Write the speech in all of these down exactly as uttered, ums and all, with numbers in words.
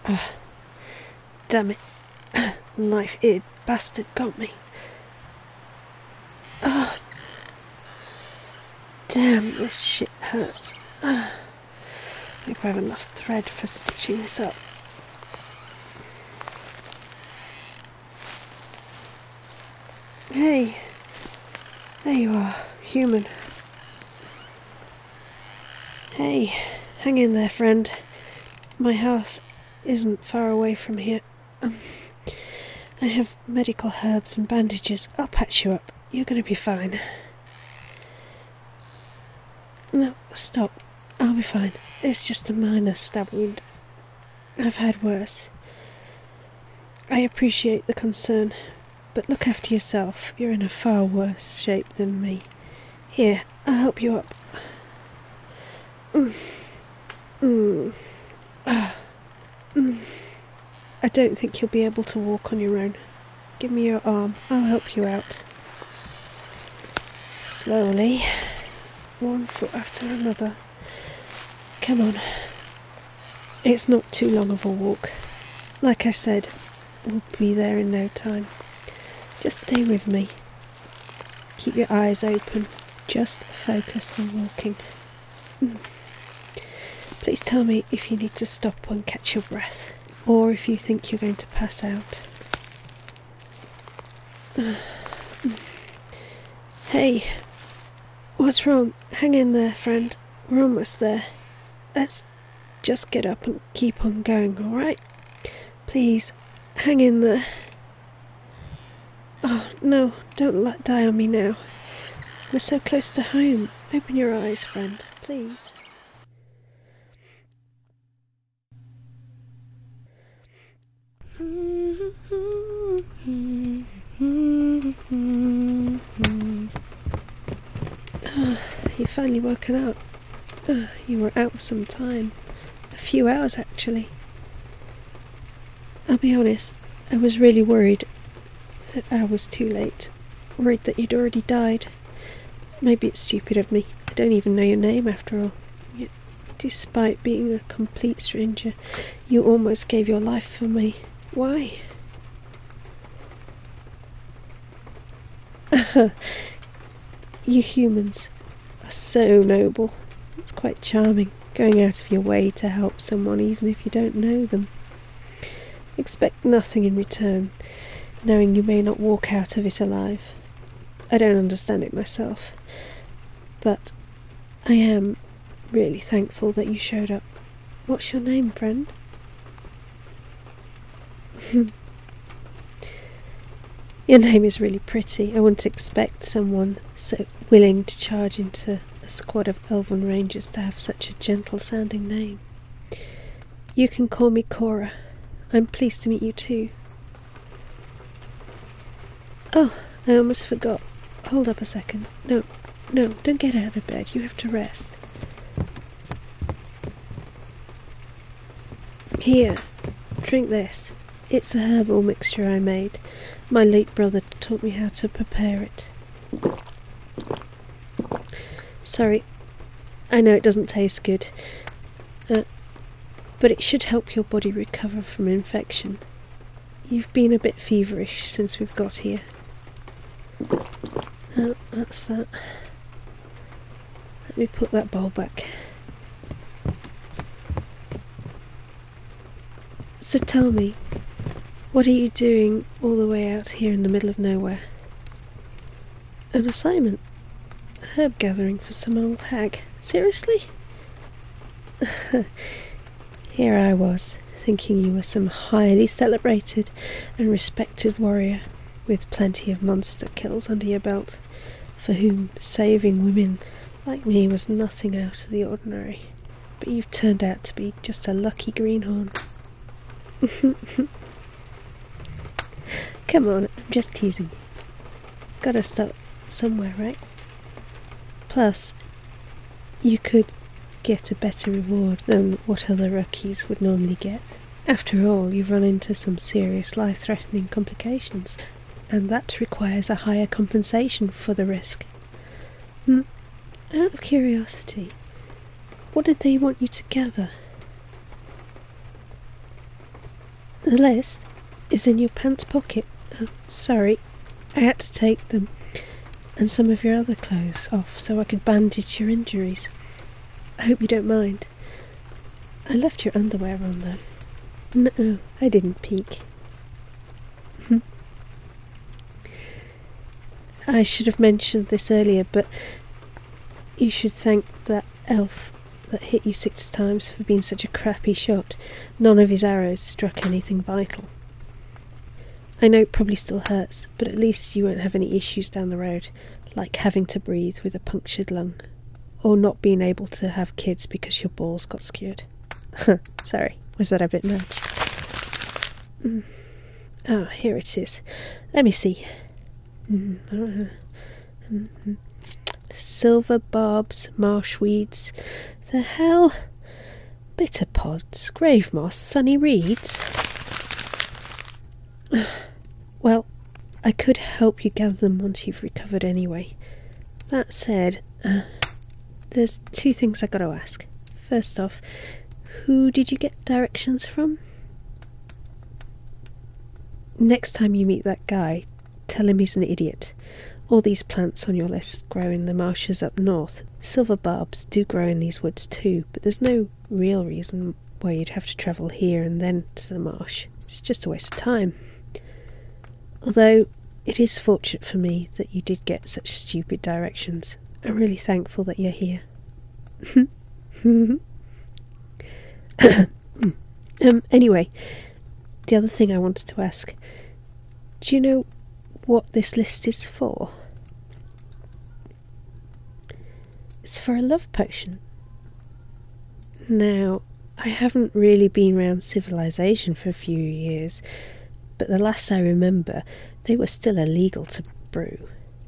Damn it. Knife-eared bastard got me. Oh, damn, this shit hurts. I hope I have enough thread for stitching this up. Hey, there you are, human. Hey, hang in there, friend. My house isn't far away from here. Um, I have medical herbs and bandages. I'll patch you up. You're going to be fine. No, stop. I'll be fine. It's just a minor stab wound. I've had worse. I appreciate the concern, but look after yourself. You're in a far worse shape than me. Here, I'll help you up. Mm. Mm. Ah. Mm. I don't think you'll be able to walk on your own. Give me your arm. I'll help you out. Slowly. One foot after another. Come on. It's not too long of a walk. Like I said, we'll be there in no time. Just stay with me. Keep your eyes open. Just focus on walking. Mm. Please tell me if you need to stop and catch your breath, or if you think you're going to pass out. Hey, what's wrong? Hang in there, friend. We're almost there. Let's just get up and keep on going, alright? Please, hang in there. Oh, no, don't let die on me now. We're so close to home. Open your eyes, friend, please. Oh, you've finally woken up. Oh, you were out for some time. A few hours, actually. I'll be honest, I was really worried that I was too late. Worried that you'd already died. Maybe it's stupid of me. I don't even know your name, after all. Yet, despite being a complete stranger, you almost gave your life for me. Why? You humans are so noble. It's quite charming, going out of your way to help someone even if you don't know them. Expect nothing in return, knowing you may not walk out of it alive. I don't understand it myself, but I am really thankful that you showed up. What's your name, friend? Your name is really pretty. I wouldn't expect someone so willing to charge into a squad of elven rangers to have such a gentle-sounding name. You can call me Cora. I'm pleased to meet you too. Oh, I almost forgot. Hold up a second. No, no, don't get out of bed. You have to rest. Here, drink this. It's a herbal mixture I made. My late brother taught me how to prepare it. Sorry, I know it doesn't taste good, uh, but it should help your body recover from infection. You've been a bit feverish since we've got here. Oh, that's that. Let me put that bowl back. So tell me, what are you doing all the way out here in the middle of nowhere? An assignment? Herb gathering for some old hag? Seriously? Here I was, thinking you were some highly celebrated and respected warrior, with plenty of monster kills under your belt, for whom saving women like me was nothing out of the ordinary. But you've turned out to be just a lucky greenhorn. Come on, I'm just teasing you. Gotta start somewhere, right? Plus, you could get a better reward than what other rookies would normally get. After all, you've run into some serious life-threatening complications, and that requires a higher compensation for the risk. Hmm. Out of curiosity, what did they want you to gather? The list is in your pants pocket. Oh, sorry, I had to take them and some of your other clothes off so I could bandage your injuries. I hope you don't mind. I left your underwear on though. No, I didn't peek. I should have mentioned this earlier, but you should thank that elf that hit you six times for being such a crappy shot. None of his arrows struck anything vital. I know it probably still hurts, but at least you won't have any issues down the road, like having to breathe with a punctured lung, or not being able to have kids because your balls got skewered. Sorry, was that a bit much? Mm. Oh, here it is. Let me see. Mm-hmm. Mm-hmm. Silver barbs, marsh weeds. The hell? Bitter pods, grave moss, sunny reeds. Well, I could help you gather them once you've recovered anyway. That said, uh, there's two things I gotta ask. First off, who did you get directions from? Next time you meet that guy, tell him he's an idiot. All these plants on your list grow in the marshes up north. Silver barbs do grow in these woods too, but there's no real reason why you'd have to travel here and then to the marsh. It's just a waste of time. Although, it is fortunate for me that you did get such stupid directions. I'm really thankful that you're here. um, anyway, the other thing I wanted to ask. Do you know what this list is for? It's for a love potion. Now, I haven't really been around civilization for a few years, but the last I remember, they were still illegal to brew.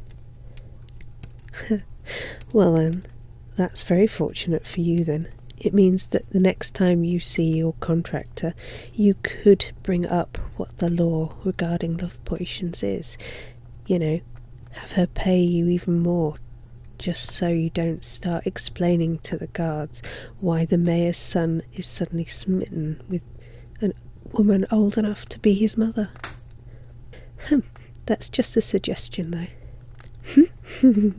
Well then, that's very fortunate for you then. It means that the next time you see your contractor, you could bring up what the law regarding love potions is. You know, have her pay you even more, just so you don't start explaining to the guards why the mayor's son is suddenly smitten with a woman old enough to be his mother. Hm, that's just a suggestion though.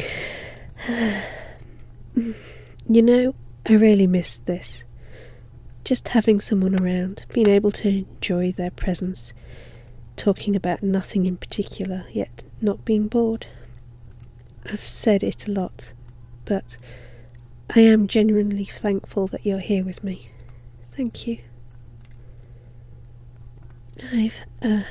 You know, I really missed this. Just having someone around, being able to enjoy their presence, talking about nothing in particular, yet not being bored. I've said it a lot, but I am genuinely thankful that you're here with me. Thank you. I've, uh...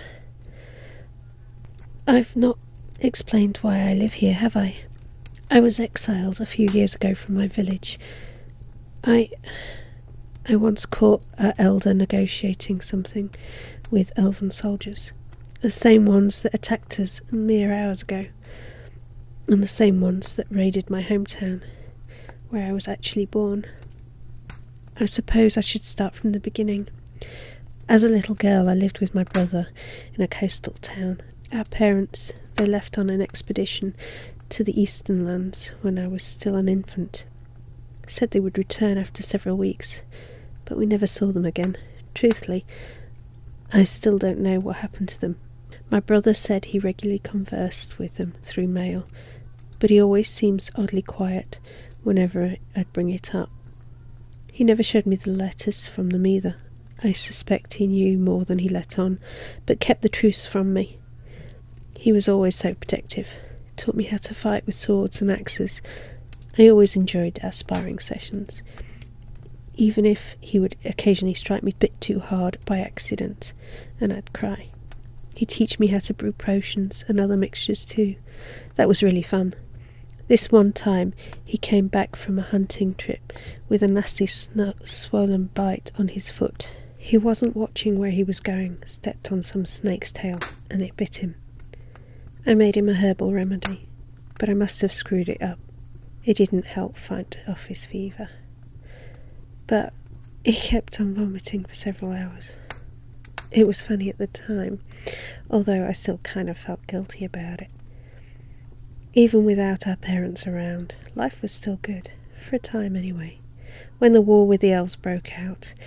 I've not explained why I live here, have I? I was exiled a few years ago from my village. I... I once caught our elder negotiating something with elven soldiers. The same ones that attacked us mere hours ago. And the same ones that raided my hometown, where I was actually born. I suppose I should start from the beginning. As a little girl, I lived with my brother in a coastal town. Our parents, they left on an expedition to the eastern lands when I was still an infant. Said they would return after several weeks, but we never saw them again. Truthfully, I still don't know what happened to them. My brother said he regularly conversed with them through mail, but he always seems oddly quiet whenever I'd bring it up. He never showed me the letters from them either. I suspect he knew more than he let on, but kept the truth from me. He was always so protective, taught me how to fight with swords and axes. I always enjoyed our sparring sessions, even if he would occasionally strike me a bit too hard by accident, and I'd cry. He'd teach me how to brew potions and other mixtures too. That was really fun. This one time, he came back from a hunting trip with a nasty sn- swollen bite on his foot. He wasn't watching where he was going, stepped on some snake's tail, and it bit him. I made him a herbal remedy, but I must have screwed it up. It didn't help fight off his fever. But he kept on vomiting for several hours. It was funny at the time, although I still kind of felt guilty about it. Even without our parents around, life was still good, for a time anyway. When the war with the elves broke out,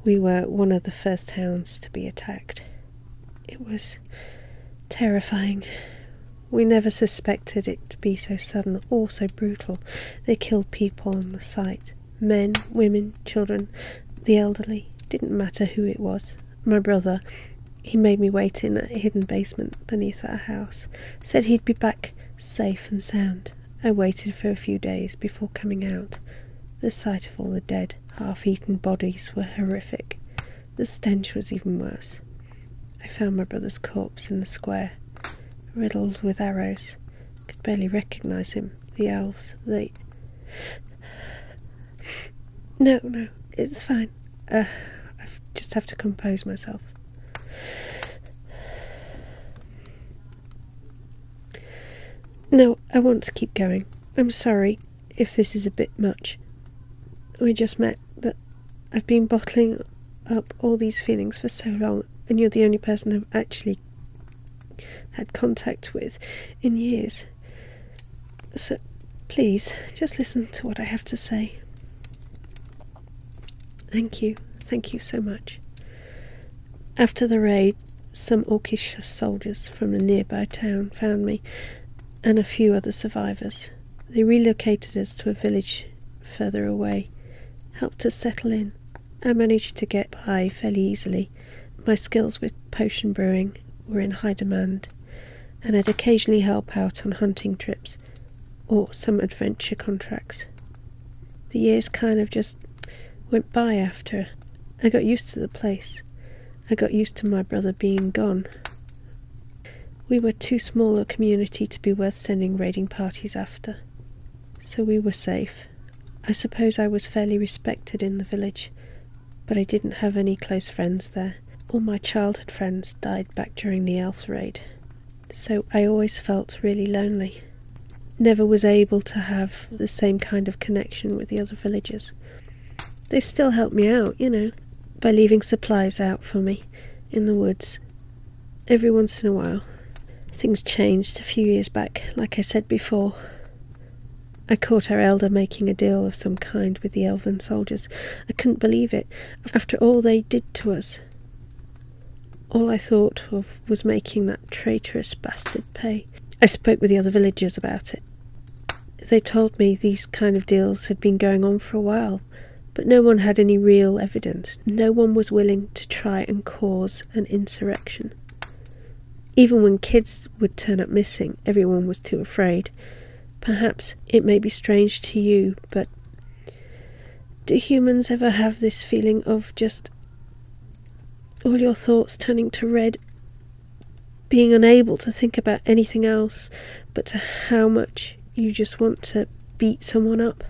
We were one of the first towns to be attacked. It was terrifying. We never suspected it to be so sudden or so brutal. They killed people on the site. Men, women, children, the elderly. Didn't matter who it was. My brother, he made me wait in a hidden basement beneath our house. Said he'd be back safe and sound. I waited for a few days before coming out. The sight of all the dead, half-eaten bodies were horrific. The stench was even worse. I found my brother's corpse in the square, riddled with arrows. Could barely recognise him. The elves, they... No, no, it's fine. Uh, I just have to compose myself. No, I want to keep going. I'm sorry if this is a bit much. We just met, but I've been bottling up all these feelings for so long, and you're the only person I've actually had contact with in years. So, please, just listen to what I have to say. Thank you, thank you so much. After the raid, some Orcish soldiers from a nearby town found me and a few other survivors. They relocated us to a village further away, helped us settle in. I managed to get by fairly easily. My skills with potion brewing were in high demand, and I'd occasionally help out on hunting trips or some adventure contracts. The years kind of just went by after. I got used to the place. I got used to my brother being gone. We were too small a community to be worth sending raiding parties after, so we were safe. I suppose I was fairly respected in the village, but I didn't have any close friends there. All my childhood friends died back during the elf raid, so I always felt really lonely. Never was able to have the same kind of connection with the other villagers. They still helped me out, you know, by leaving supplies out for me in the woods every once in a while. Things changed a few years back, like I said before. I caught our elder making a deal of some kind with the elven soldiers. I couldn't believe it, after all they did to us. All I thought of was making that traitorous bastard pay. I spoke with the other villagers about it. They told me these kind of deals had been going on for a while, but no one had any real evidence. No one was willing to try and cause an insurrection. Even when kids would turn up missing, everyone was too afraid. Perhaps it may be strange to you, but do humans ever have this feeling of just all your thoughts turning to red, being unable to think about anything else but to how much you just want to beat someone up?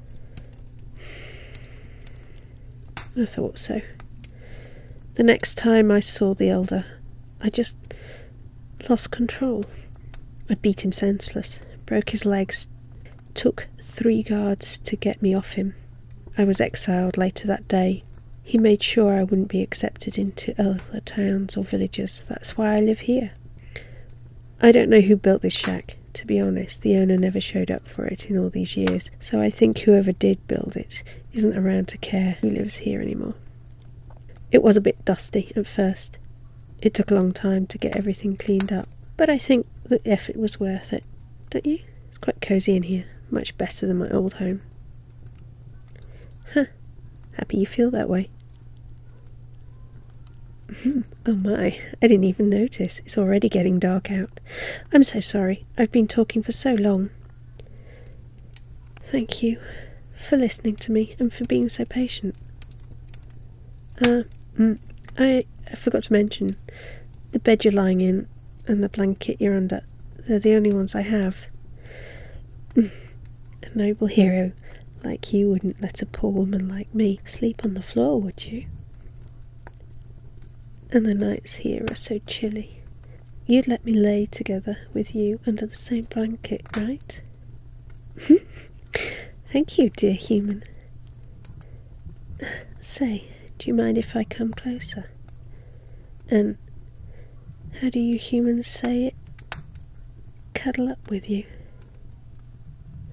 I thought so. The next time I saw the elder, I just lost control. I beat him senseless, broke his legs, took three guards to get me off him. I was exiled later that day. He made sure I wouldn't be accepted into other towns or villages. That's why I live here. I don't know who built this shack. To be honest, the owner never showed up for it in all these years, so I think whoever did build it isn't around to care who lives here anymore. It was a bit dusty at first. It took a long time to get everything cleaned up, but I think the effort was worth it, don't you? It's quite cosy in here, much better than my old home. Huh, happy you feel that way. Oh my, I didn't even notice. It's already getting dark out. I'm so sorry. I've been talking for so long. Thank you for listening to me and for being so patient. Uh, mm, I, I forgot to mention, the bed you're lying in and the blanket you're under, they're the only ones I have. A noble hero like you wouldn't let a poor woman like me sleep on the floor, would you? And the nights here are so chilly. You'd let me lay together with you under the same blanket, right? Thank you, dear human. Say, do you mind if I come closer? And how do you humans say it? Cuddle up with you.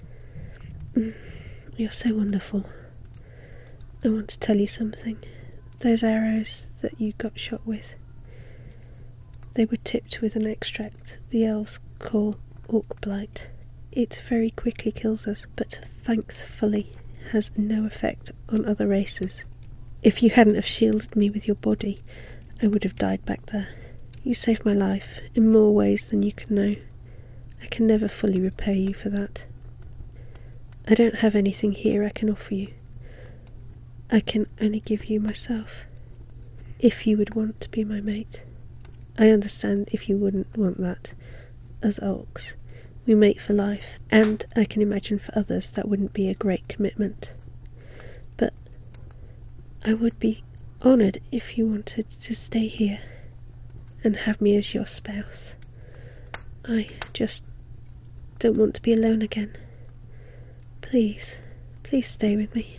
You're so wonderful. I want to tell you something. those arrows that you got shot with. They were tipped with an extract the elves call orc blight. It very quickly kills us, but thankfully has no effect on other races. If you hadn't have shielded me with your body, I would have died back there. You saved my life in more ways than you can know. I can never fully repay you for that. I don't have anything here I can offer you. I can only give you myself, if you would want to be my mate. I understand if you wouldn't want that. As orcs, we mate for life, and I can imagine for others that wouldn't be a great commitment. But I would be honoured if you wanted to stay here and have me as your spouse. I just don't want to be alone again. Please, please stay with me.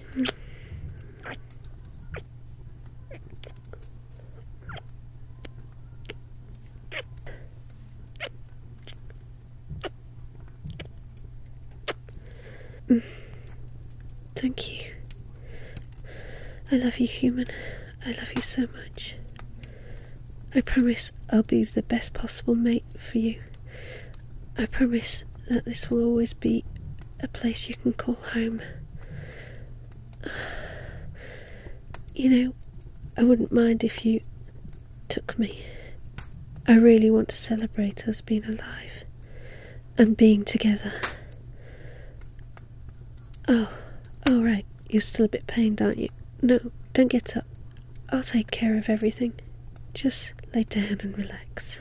Thank you. I love you, human. I love you so much. I promise I'll be the best possible mate for you. I promise that this will always be a place you can call home. You know, I wouldn't mind if you took me. I really want to celebrate us being alive and being together. Oh, all right. You're still a bit pained, aren't you? No, don't get up. I'll take care of everything. Just lay down and relax.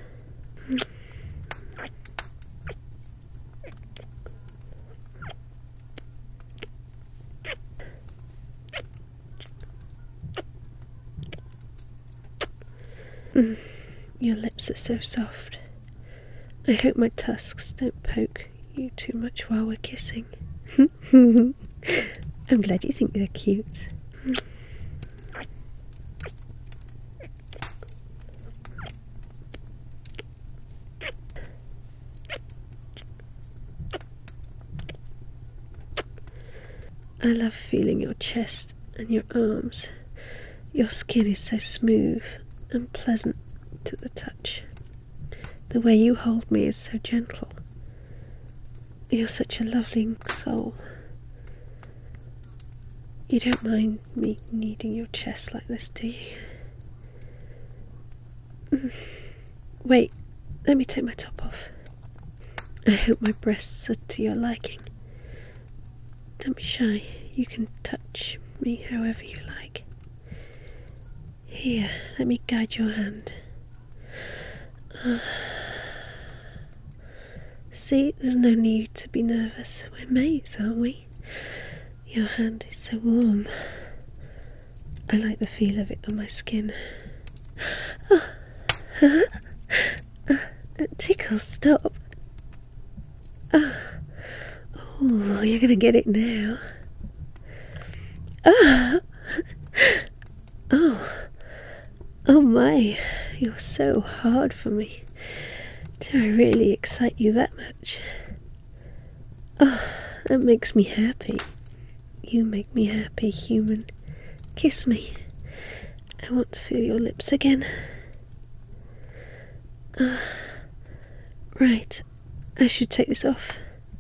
Mm, your lips are so soft. I hope my tusks don't poke you too much while we're kissing. I'm glad you think they're cute. I love feeling your chest and your arms. Your skin is so smooth and pleasant to the touch. The way you hold me is so gentle. You're such a lovely soul. You don't mind me kneading your chest like this, do you? Mm. Wait, let me take my top off. I hope my breasts are to your liking. Don't be shy, you can touch me however you like. Here, let me guide your hand. Uh, see, there's no need to be nervous. We're mates, aren't we? Your hand is so warm. I like the feel of it on my skin. Oh, uh, uh, tickle, stop. Oh. Oh, you're gonna get it now. Oh, oh, oh my, you're so hard for me. Do I really excite you that much? Oh, that makes me happy. You make me happy, human. Kiss me. I want to feel your lips again. Uh, right, I should take this off.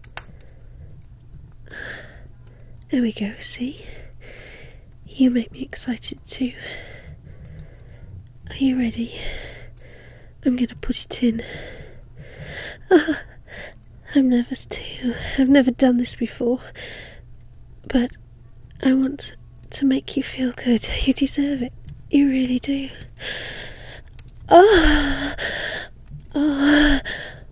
There we go, see? You make me excited too. Are you ready? I'm gonna put it in. Oh, I'm nervous too. I've never done this before. But I want to make you feel good. You deserve it. You really do. Oh, oh.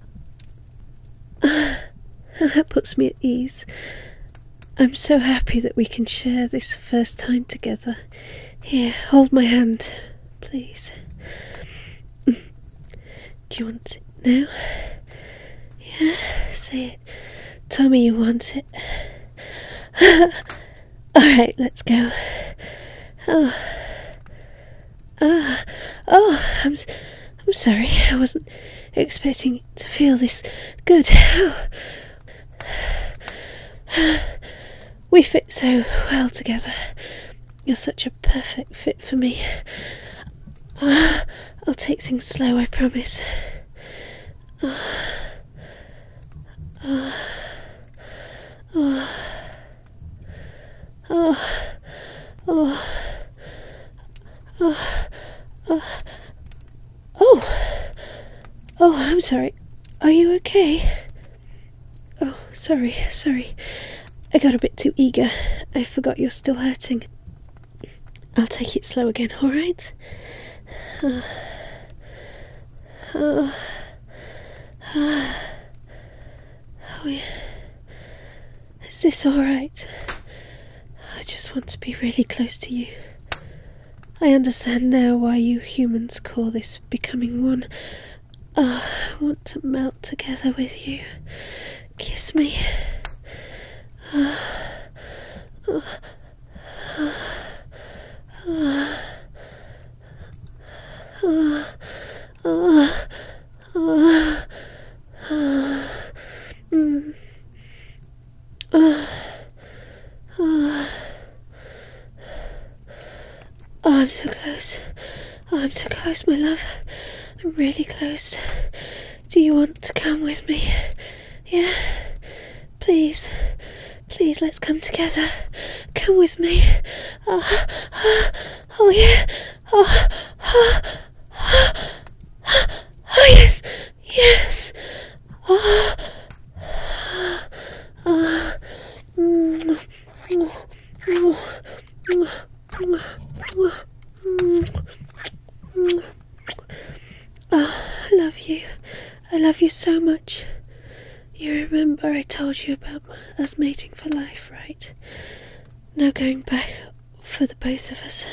That puts me at ease. I'm so happy that we can share this first time together. Here, hold my hand, please. Do you want it now? Yeah, say it. Tell me you want it. Alright, let's go. Oh, ah, oh, I'm, I'm sorry. I wasn't expecting to feel this good. Oh. We fit so well together. You're such a perfect fit for me. Uh, I'll take things slow, I promise. Uh, uh, oh, oh, oh, oh, oh, oh, oh, I'm sorry. Are you okay? Oh, sorry, sorry. I got a bit too eager. I forgot you're still hurting. I'll take it slow again, alright? Uh, uh, uh, oh, yeah. Is this alright? I just want to be really close to you. I understand now why you humans call this becoming one. Oh, I want to melt together with you. Kiss me. Oh, oh, oh, oh, oh, oh, oh, oh, mm, oh, oh. Oh, I'm so close. Oh, I'm so close, my love. I'm really close. Do you want to come with me? Yeah? Please. Please, let's come together. Come with me. Oh, oh, oh yeah. Oh, oh, oh, oh, yes. Yes. Oh, oh, mm, oh, oh, oh, I love you. I love you so much. You remember I told you about us mating for life, right? No going back for the both of us.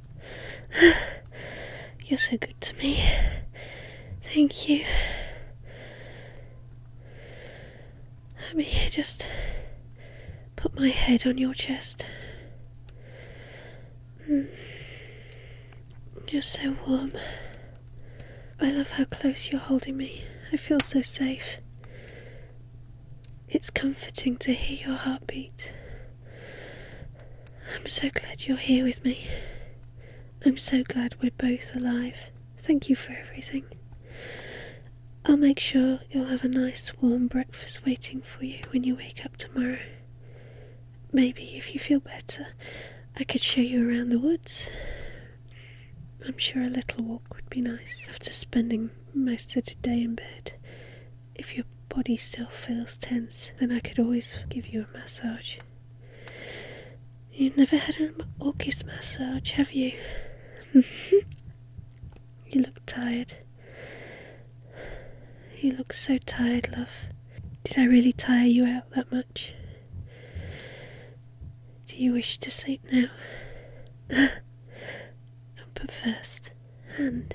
You're so good to me. Thank you. Let me just put my head on your chest. Mm. You're so warm. I love how close you're holding me. I feel so safe. It's comforting to hear your heartbeat. I'm so glad you're here with me. I'm so glad we're both alive. Thank you for everything. I'll make sure you'll have a nice warm breakfast waiting for you when you wake up tomorrow. Maybe if you feel better, I could show you around the woods. I'm sure a little walk would be nice after spending most of the day in bed. If your body still feels tense, then I could always give you a massage. You've never had an Orcus massage, have you? You look tired. You look so tired, love. Did I really tire you out that much? Do you wish to sleep now? But first, hand.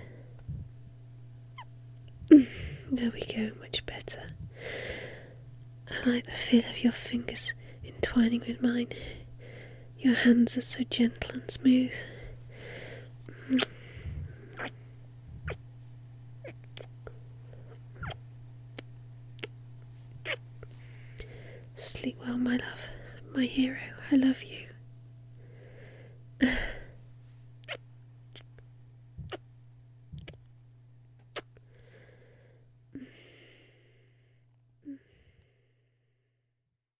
There we go, much better. I like the feel of your fingers entwining with mine. Your hands are so gentle and smooth. Sleep well, my love, my hero. I love you.